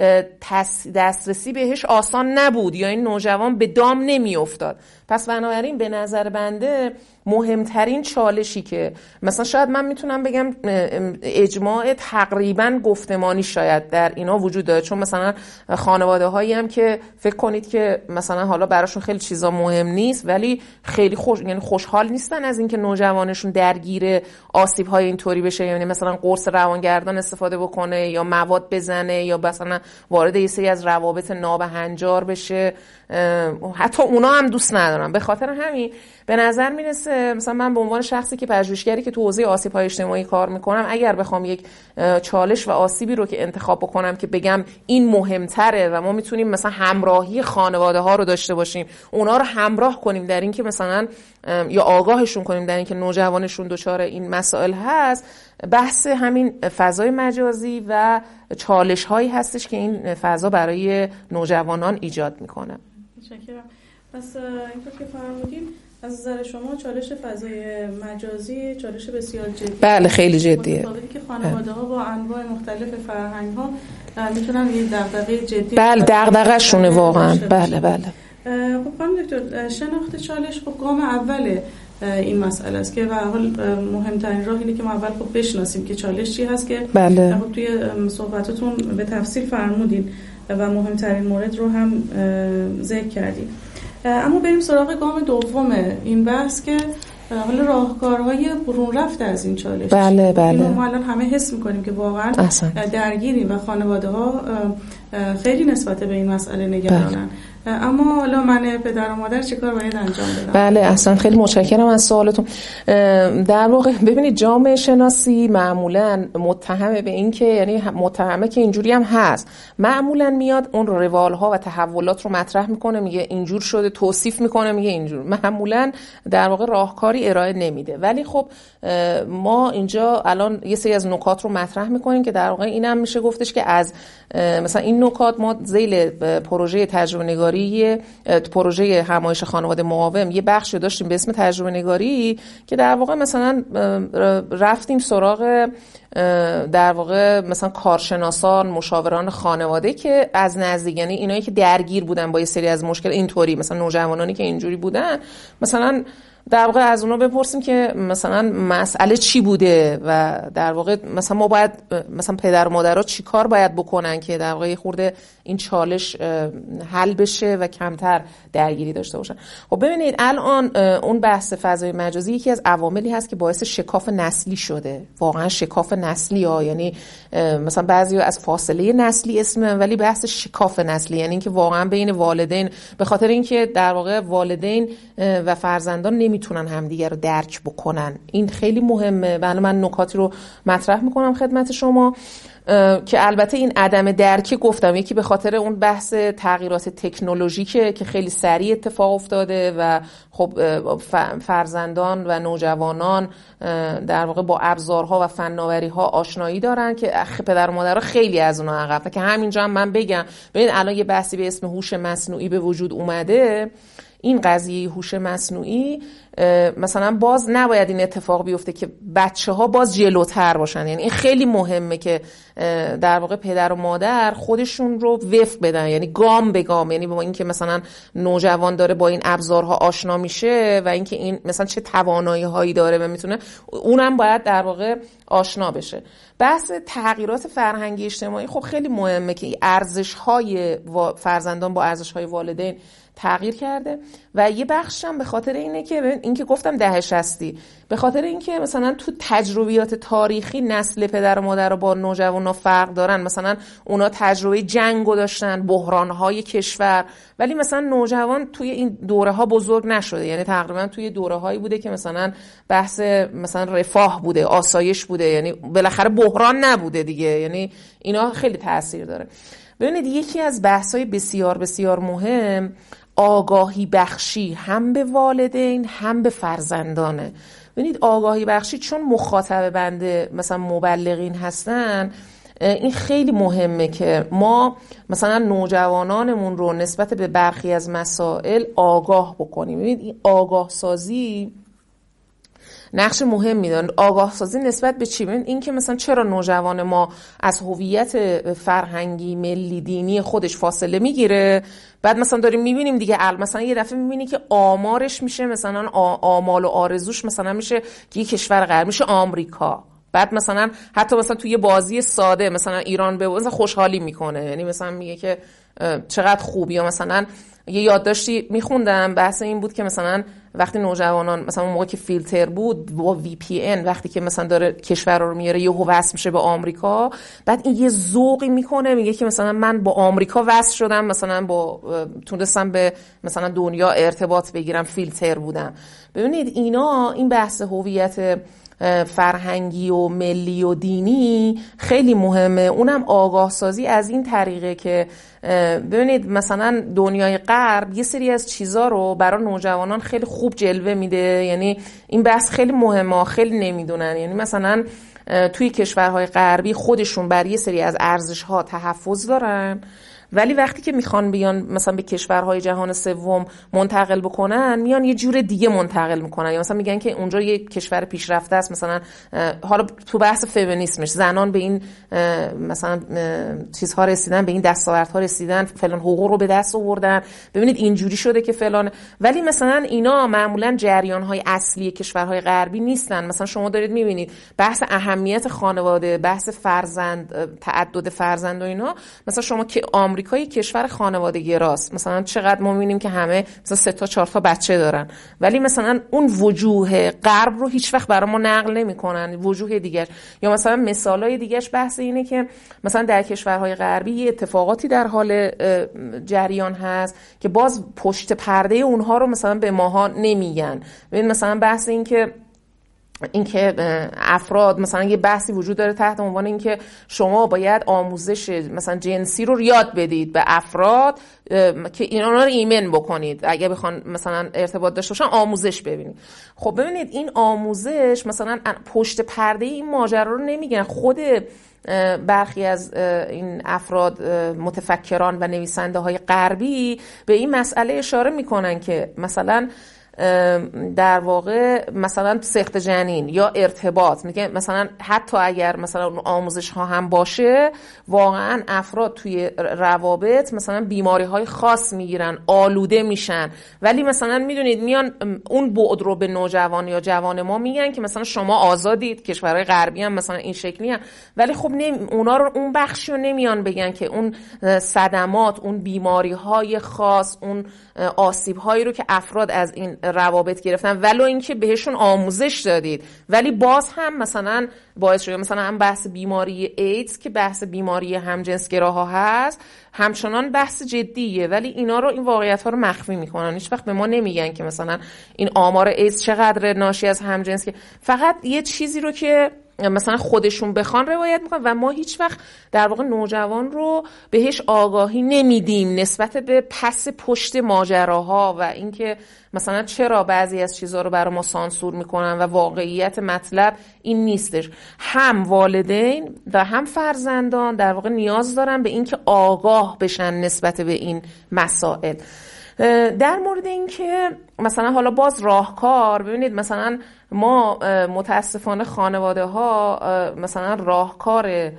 دسترسی بهش آسان نبود یا این نوجوان به دام نمی افتاد. پس بنابراین به نظر بنده مهمترین چالشی که مثلا شاید من میتونم بگم اجماع تقریبا گفتمانی شاید در اینا وجود داره، چون مثلا خانواده هایی هم که فکر کنید که مثلا حالا براشون خیلی چیزا مهم نیست ولی خیلی یعنی خوشحال نیستن از اینکه نوجوانشون درگیر آسیب های اینطوری بشه، یعنی مثلا قرص روانگردان استفاده بکنه یا مواد بزنه یا مثلا وارد یه سری از روابط نابهنجار بشه، حتی اونا هم دوست ندارم. به خاطر همین به نظر میرسه مثلا من به عنوان شخصی که پژوهشگری که تو حوزه آسیب‌های اجتماعی کار میکنم، اگر بخوام یک چالش و آسیبی رو که انتخاب بکنم که بگم این مهمتره و ما میتونیم مثلا همراهی خانواده ها رو داشته باشیم، اونا رو همراه کنیم در این که مثلا یا آگاهشون کنیم در این که نوجوانشون دچار این مسائل هست، بحث همین فضای مجازی و چالش هایی هستش که این فضا برای نوجوانان ایجاد میکنه. متشکرم. پس اینطور که فرمودین از نظر شما چالش فضای مجازی چالش بسیار جدی. بله خیلی جدیه. مطابقی که خانواده ها با انواع مختلف فرهنگ ها میتونن این دغدغه جدی. بله دغدغه شونه واقعا. بله بله. خب خانم دکتر، شناخت چالش خب گام اوله این مسئله است که به هر حال مهمترین راه اینه که ما اول خب بشناسیم که چالش چی هست که بله. خب توی صحبتاتون به تفصیل فرمودین و مهمترین مورد رو هم ذکر کردید. اما بریم سراغ گام دوم این بحث که حالا راهکارهای برون رفته از این چالش. بله بله. ما الان همه حس می‌کنیم که واقعا درگیریم و خانواده‌ها خیلی نسبت به این مسئله نگرانن. اما حالا من پدر و مادر چیکار باید انجام بدم؟ بله اصلا خیلی متشکرم از سوالتون. در واقع ببینید جامعه شناسی معمولا متهمه به این که، یعنی متهمه که اینجوری هم هست، معمولا میاد اون روال ها و تحولات رو مطرح میکنه، میگه اینجور شده، توصیف میکنه، میگه اینجور، معمولا در واقع راهکاری ارائه نمیده. ولی خب ما اینجا الان یه سری از نکات رو مطرح میکنیم که در واقع اینم میشه گفتش که از مثلا این نکات ما ذیل پروژه تجربه نگاری، پروژه همایش خانواده مقاوم یه بخش داشتیم به اسم تجربه نگاری که در واقع مثلا رفتیم سراغ در واقع مثلا کارشناسان، مشاوران خانواده که از نزدیک، یعنی اینایی که درگیر بودن با یه سری از مشکل اینطوری، مثلا نوجوانانی که اینجوری بودن، مثلا در واقع از اونا بپرسیم که مثلا مسئله چی بوده و در واقع مثلا ما باید مثلا پدر و مادرها چی کار باید بکنن که در واقع خورده این چالش حل بشه و کمتر درگیری داشته باشن. خب ببینید الان اون بحث فضای مجازی یکی از عواملی هست که باعث شکاف نسلی شده، واقعا شکاف نسلی ها، یعنی مثلا بعضی از فاصله نسلی اسمه، ولی بحث شکاف نسلی یعنی اینکه واقعا بین والدین، به خاطر اینکه در واقع والدین و فرزندان نمیتونن همدیگه رو درک بکنن. این خیلی مهمه. بله من نکاتی رو مطرح میکنم خدمت شما که البته این عدم درک گفتم یکی به خاطر اون بحث تغییرات تکنولوژیکه که خیلی سریع اتفاق افتاده و خب فرزندان و نوجوانان در واقع با ابزارها و فناوری‌ها آشنایی دارن که پدر و مادرها خیلی از اونها عقبه. که همینجا هم من بگم ببین الان یه بحثی به اسم هوش مصنوعی به وجود اومده. این قضیه هوش مصنوعی مثلا باز نباید این اتفاق بیفته که بچه‌ها باز جلوتر باشن، یعنی این خیلی مهمه که در واقع پدر و مادر خودشون رو وفق بدن، یعنی گام به گام، یعنی با اینکه مثلا نوجوان داره با این ابزارها آشنا میشه و اینکه این مثلا چه توانایی‌هایی داره و میتونه اونم باید در واقع آشنا بشه. بحث تغییرات فرهنگی اجتماعی خب خیلی مهمه که ارزش‌های فرزندان با ارزش‌های والدین تغییر کرده و یه بخش هم به خاطر اینه که این که گفتم دهه 60 به خاطر اینکه مثلا تو تجربیات تاریخی نسل پدر و مادر با نوجوانا فرق دارن. مثلا اونا تجربه جنگو داشتن، بحران‌های کشور، ولی مثلا نوجوان توی این دوره‌ها بزرگ نشده، یعنی تقریبا توی دوره‌هایی بوده که مثلا بحث مثلا رفاه بوده، آسایش بوده، یعنی بالاخره بحران نبوده دیگه. یعنی اینا خیلی تاثیر داره. ببینید یکی از بحث‌های بسیار بسیار مهم آگاهی بخشی هم به والدین هم به فرزندانه. ببینید آگاهی بخشی چون مخاطب بنده مثلا مبلغین هستن، این خیلی مهمه که ما مثلا نوجوانانمون رو نسبت به برخی از مسائل آگاه بکنیم. ببینید این آگاه سازی نقش مهمی داره. آگاه سازی نسبت به چی؟ ببین این که مثلا چرا نوجوان ما از هویت فرهنگی ملی دینی خودش فاصله میگیره، بعد مثلا داریم میبینیم دیگه مثلا یه دفعه میبینی که آمارش میشه مثلا آمال و آرزوش مثلا میشه که یه کشور غربی میشه آمریکا. بعد مثلا حتی مثلا توی بازی ساده مثلا ایران به مثلا خوشحالی میکنه، یعنی مثلا میگه که چقدر خوب. یا مثلا یه یادداشتی میخوندم بحث این بود که مثلا وقتی نوجوانان مثلا اون موقع که فیلتر بود با VPN وقتی که مثلا داره کشور رو میاره یهو وصل میشه به آمریکا، بعد این یه ذوقی میکنه میگه که مثلا من با آمریکا وصل شدم، مثلا با تونستم به مثلا دنیا ارتباط بگیرم، فیلتر بودم. ببینید اینا این بحث هویت فرهنگی و ملی و دینی خیلی مهمه. اونم آگاه سازی از این طریقه که ببینید مثلا دنیای غرب یه سری از چیزا رو برای نوجوانان خیلی خوب جلوه میده، یعنی این بحث خیلی مهمه، خیلی نمیدونن. یعنی مثلا توی کشورهای غربی خودشون بر یه سری از ارزش‌ها تحفظ دارن، ولی وقتی که میخوان بیان مثلا به کشورهای جهان سوم منتقل بکنن میان یه جور دیگه منتقل میکنن، یا مثلا میگن که اونجا یه کشور پیشرفته است، مثلا حالا تو بحث فمینیسمش زنان به این مثلا چیزها رسیدن، به این دستاوردها رسیدن، فلان حقوق رو به دست آوردن، ببینید اینجوری شده که فلان. ولی مثلا اینا معمولا جریانهای اصلی کشورهای غربی نیستن. مثلا شما دارید میبینید بحث اهمیت خانواده، بحث فرزند، تعدد فرزند و اینا، مثلا شما که آمریکا یک کشور خانواده گراست، مثلا چقدر ما می‌بینیم که همه مثلا 3 تا 4 تا بچه دارن، ولی مثلا اون وجوه غرب رو هیچ وقت برای ما نقل نمی‌کنن، وجوه دیگه. یا مثلا مثالای دیگه‌اش بحث اینه که مثلا در کشورهای غربی یه اتفاقاتی در حال جریان هست که باز پشت پرده اونها رو مثلا به ماها نمیگن. ببین مثلا بحث این که افراد مثلا یه بحثی وجود داره تحت عنوان این که شما باید آموزش مثلا جنسی رو یاد بدید به افراد که اینا رو ایمن بکنید، اگه بخوان مثلا ارتباط داشته باشن آموزش ببینید. خب ببینید این آموزش مثلا پشت پرده این ماجرا رو نمیگن. خود برخی از این افراد متفکران و نویسنده های غربی به این مسئله اشاره میکنن که مثلا در واقع مثلا سقط جنین یا ارتباط، میگه مثلا حتی اگر مثلا اون آموزش ها هم باشه، واقعا افراد توی روابط مثلا بیماری های خاص میگیرن، آلوده میشن، ولی مثلا میدونید میان اون بعد رو به نوجوان یا جوان ما میگن که مثلا شما آزادید. کشورهای غربی هم مثلا این شکلی هم، ولی خب اونا رو اون بخشی رو نمیان بگن که اون صدمات، اون بیماری های خاص، اون آسیب هایی رو که افراد از این روابط گرفتن ولو اینکه بهشون آموزش دادید، ولی باز هم مثلا باعث شده مثلا هم بحث بیماری ایدز که بحث بیماری همجنسگراها هست همچنان بحث جدیه، ولی اینا رو این واقعیت ها رو مخفی میکنن. هیچ وقت به ما نمیگن که مثلا این آمار ایدز چقدر ناشی از همجنس، که فقط یه چیزی رو که مثلا خودشون بخوان روایت میکنن و ما هیچ وقت در واقع نوجوان رو بهش آگاهی نمیدیم نسبت به پس پشت ماجراها و اینکه مثلا چرا بعضی از چیزها رو برای ما سانسور میکنن و واقعیت مطلب این نیستش. هم والدین و هم فرزندان در واقع نیاز دارن به اینکه آگاه بشن نسبت به این مسائل. در مورد این که مثلا حالا باز راهکار، ببینید مثلا ما متاسفانه خانواده ها مثلا راهکار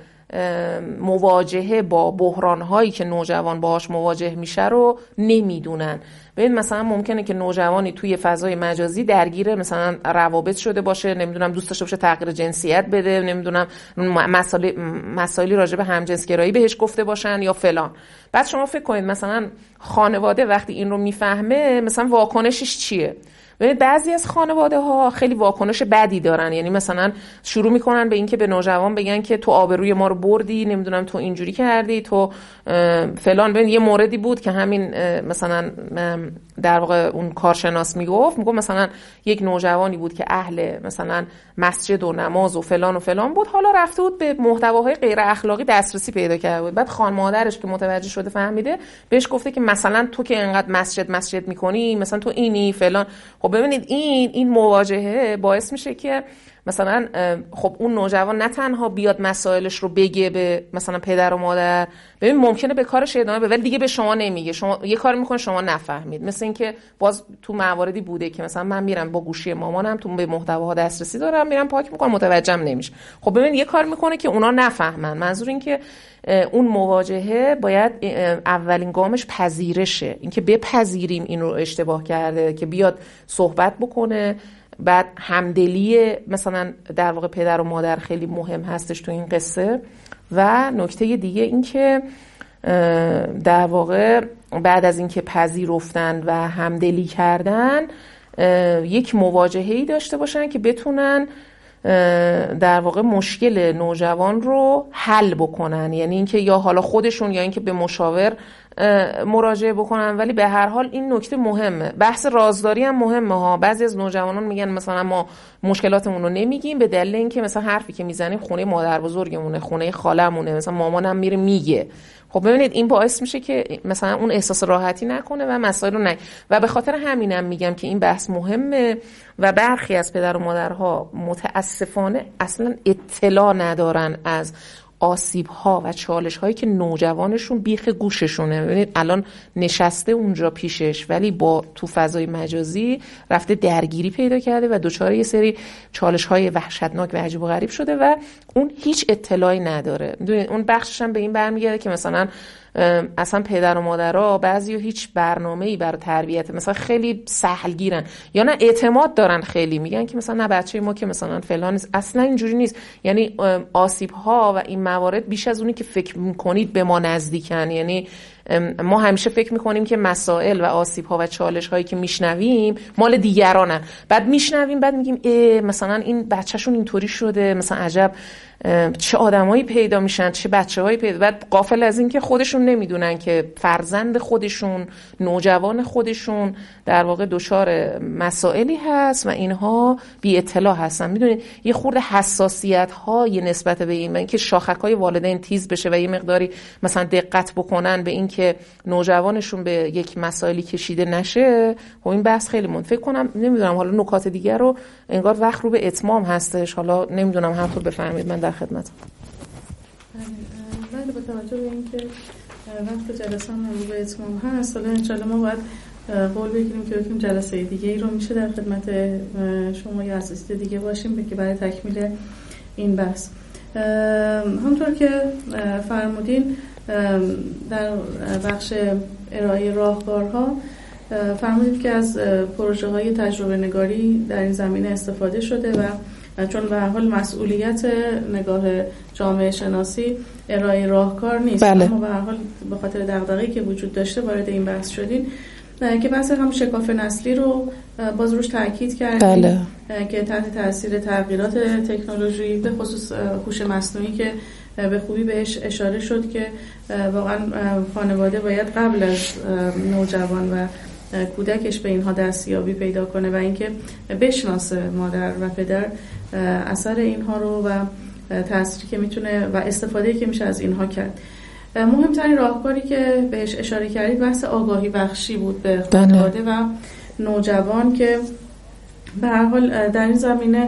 مواجهه با بحران هایی که نوجوان باهاش مواجه میشه رو نمیدونن. ببین مثلا ممکنه که نوجوانی توی فضای مجازی درگیر مثلا روابط شده باشه، نمیدونم دوست داشته باشه تغییر جنسیت بده، نمیدونم مسائلی راجع به همجنسگرایی بهش گفته باشن یا فلان. بعد شما فکر کنید مثلا خانواده وقتی این رو میفهمه مثلا واکنشش چیه؟ ببینید بعضی از خانواده ها خیلی واکنش بدی دارن، یعنی مثلا شروع میکنن به این که به نوجوان بگن که تو آبروی ما رو بردی، نمیدونم تو اینجوری کردی، تو فلان. ببین یه موردی بود که همین مثلا در واقع اون کارشناس میگفت مثلا یک نوجوانی بود که اهل مثلا مسجد و نماز و فلان بود، حالا رفته بود به محتواهای غیر اخلاقی دسترسی پیدا کرده بود. بعد خان مادرش که متوجه شده فهمیده بهش گفته که مثلا تو که انقدر مسجد میکنی، مثلا تو اینی فلان. خب ببینید این مواجهه باعث میشه که مثلا خب اون نوجوان نه تنها بیاد مسائلش رو بگه به مثلا پدر و مادر، ببین ممکنه به کارش ادامه بده ولی دیگه به شما نمیگه، شما یه کار میکنه شما نفهمید. مثل این که باز تو مواردی بوده که مثلا من میرم با گوشی مامانم تو به محتواها دسترسی دارم، میرم پاک میکنم، متوجهم نمیشه. خب ببین یه کار میکنه که اونا نفهمن. منظور این که اون مواجهه باید اولین گامش پذیرشه، اینکه بپذیریم این رو اشتباه کرده، که بیاد صحبت بکنه. بعد همدلی مثلا در واقع پدر و مادر خیلی مهم هستش تو این قصه. و نکته دیگه این که در واقع بعد از اینکه پذیرفتن و همدلی کردن یک مواجهه‌ای داشته باشن که بتونن در واقع مشکل نوجوان رو حل بکنن، یعنی اینکه یا حالا خودشون یا اینکه به مشاور مراجعه بکنن. ولی به هر حال این نکته مهمه، بحث رازداری هم مهمه ها. بعضی از نوجوانان میگن مثلا ما مشکلاتمون رو نمیگیم به دلیل اینکه مثلا حرفی که میزنیم خونه مادر بزرگمونه، خونه خاله‌مونه، مثلا مامانم میره میگه. خب ببینید این باعث میشه که مثلا اون احساس راحتی نکنه و مسائل رو و به خاطر همینم میگم که این بحث مهمه و برخی از پدر و مادرها متاسفانه اصلا اطلاع ندارن از آسیب‌ها و چالش‌هایی که نوجوانشون بیخ گوششونه. ببینید الان نشسته اونجا پیشش ولی با تو فضای مجازی رفته درگیری پیدا کرده و دچار یه سری چالش‌های وحشتناک و عجیب و غریب شده و اون هیچ اطلاعی نداره. میدونید اون بخشش هم به این برمیگرده که مثلا اصلا پدر و مادرها بعضیا هیچ برنامه‌ای برای تربیت مثلا خیلی سهل گیرن یا نه اعتماد دارن، خیلی میگن که مثلا نه بچه ما که مثلا فلان نیست. اصلا اینجوری نیست. یعنی آسیب ها و این موارد بیش از اونی که فکر میکنید به ما نزدیکن. یعنی ما همیشه فکر میکنیم که مسائل و آسیب ها و چالش هایی که میشنویم مال دیگرانن، بعد میشنویم بعد میگیم مثلا این بچهشون اینطوری شده، مثلا عجب چه آدمایی پیدا میشن، چه بچه‌هایی پیدا. بعد غافل از این که خودشون نمیدونن که فرزند خودشون، نوجوان خودشون در واقع دچار مسائلی هست و اینها بی اطلاع هستن. میدونید یه خورده حساسیت های نسبت به این که شاخک‌های والدین تیز بشه و یه مقداری مثلا دقت بکنن به این که نوجوانشون به یک مسائلی کشیده نشه. خب این بحث خیلی مهم. فکر کنم نمیدونم حالا نکات دیگر رو انگار وقت رو به اتمام هستش، حالا نمیدونم هر طور بفرمایید، من در خدمتم. بله، با توجه به اینکه وقت جلسه هم رو به اتمام هست، حالا انشالله ما باید قول بگیریم که بکنیم جلسه دیگه ای رو میشه در خدمت شما یا اساتید دیگه باشیم که برای تکمیل این بحث. همونطور که فرمودین در بخش ارائه راهکارها فرمودید که از پروژه های تجربه نگاری در این زمینه استفاده شده و چون به هر حال مسئولیت نگاه جامعه شناسی ارائه راهکار نیست، بله. اما به هر حال به خاطر دغدغه‌ای که وجود داشته وارد این بحث شدین که بحث هم شکاف نسلی رو باز روش تاکید کردیم، بله. که تحت تاثیر تغییرات تکنولوژی به خصوص هوش مصنوعی که به خوبی بهش اشاره شد که واقعا خانواده باید قبل از نوجوان و کودکش به اینها دستیابی پیدا کنه و اینکه بشناسه مادر و پدر اثر اینها رو و تأثیری که میتونه و استفاده‌ای که میشه از اینها کرد. مهمترین راهکاری که بهش اشاره کردید بحث آگاهی بخشی بود به خانواده و نوجوان که به هر حال در این زمینه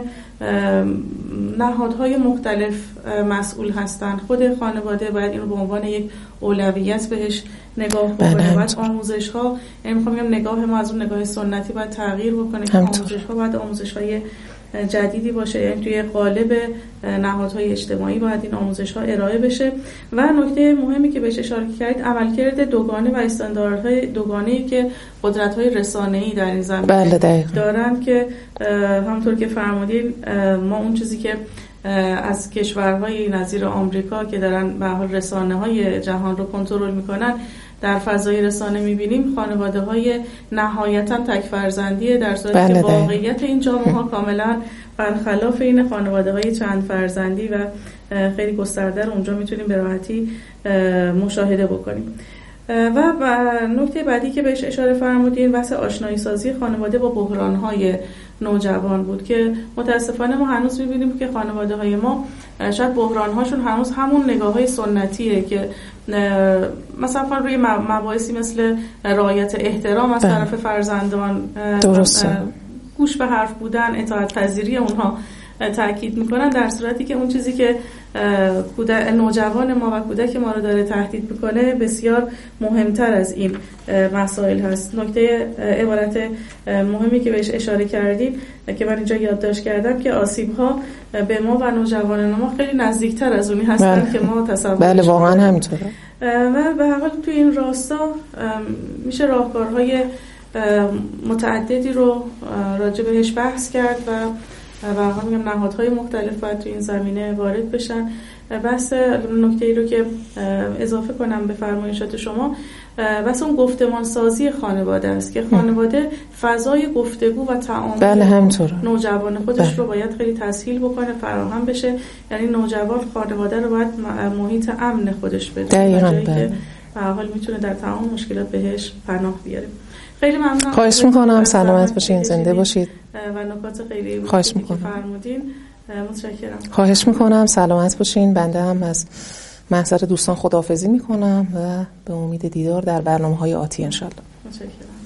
نهادهای مختلف مسئول هستند. خود خانواده باید این رو به عنوان یک اولویت بهش نگاه بکنه. باید آموزش ها، یعنی میخوام بگم نگاه ما از اون نگاه سنتی باید تغییر بکنه که آموزش ها باید آموزش های جدیدی باشه، یعنی توی قالب نهادهای اجتماعی باید این آموزش ها ارائه بشه. و نکته مهمی که بهش اشاره کردید عملکرد دوگانه و استانداردهای دوگانه‌ای که قدرت‌های رسانه‌ای در این زمینه دارن که همونطور که فرمودین ما اون چیزی که از کشورهای نظیر آمریکا که دارن به حال رسانه‌های جهان رو کنترل میکنن در فضای رسانه میبینیم خانواده‌های نهایتاً تک فرزندیه، در صورتی که واقعیت این جامعه‌ها کاملاً برخلاف این خانواده‌های چند فرزندی و خیلی گسترده رو اونجا میتونیم به راحتی مشاهده بکنیم. و نکته بعدی که بهش اشاره فرمودین بحث آشنایی سازی خانواده با بحران‌های نوجوان بود که متاسفانه ما هنوز می‌بینیم که خانواده‌های ما شاید بحران‌هاشون هنوز همون نگاه‌های سنتیه که مثلا روی مباحثی مثل رعایت احترام از طرف فرزندان، گوش به حرف بودن، اطاعت پذیری اونها تاکید میکنن، در صورتی که اون چیزی که نوجوان ما و کودک ما رو داره تهدید میکنه بسیار مهمتر از این مسائل هست. نکته عبارت مهمی که بهش اشاره کردید که من اینجا یادداشت کردم که آسیب ها به ما و نوجوانان ما خیلی نزدیکتر از اونی هستن که ما تصور بله واقعا همینطوره. و به هر حال توی این راستا میشه راهکارهای متعددی رو راجع بهش بحث کرد و به هر حال میگم نهادهای مختلف باید توی این زمینه وارد بشن. بحث نکته‌ای رو که اضافه کنم به فرمایشات شما بحث اون گفتمان سازی خانواده است که خانواده فضای گفتگو و تعامل نوجوان خودش رو باید خیلی تسهیل بکنه، فراهم بشه. یعنی نوجوان خانواده رو باید محیط امن خودش بده جایی که به هر حال میتونه در تمام مشکلات بهش پناه بیاره. خیلی ممنونم. خواهش میکنم. سلامت باشین، زنده باشید و نکات خیلی خواهش میکنم که فرمودین متشکرم. خواهش میکنم. سلامت باشین. بنده هم از محضر دوستان خداحافظی میکنم و به امید دیدار در برنامه‌های آتی ان شاء الله. متشکرم.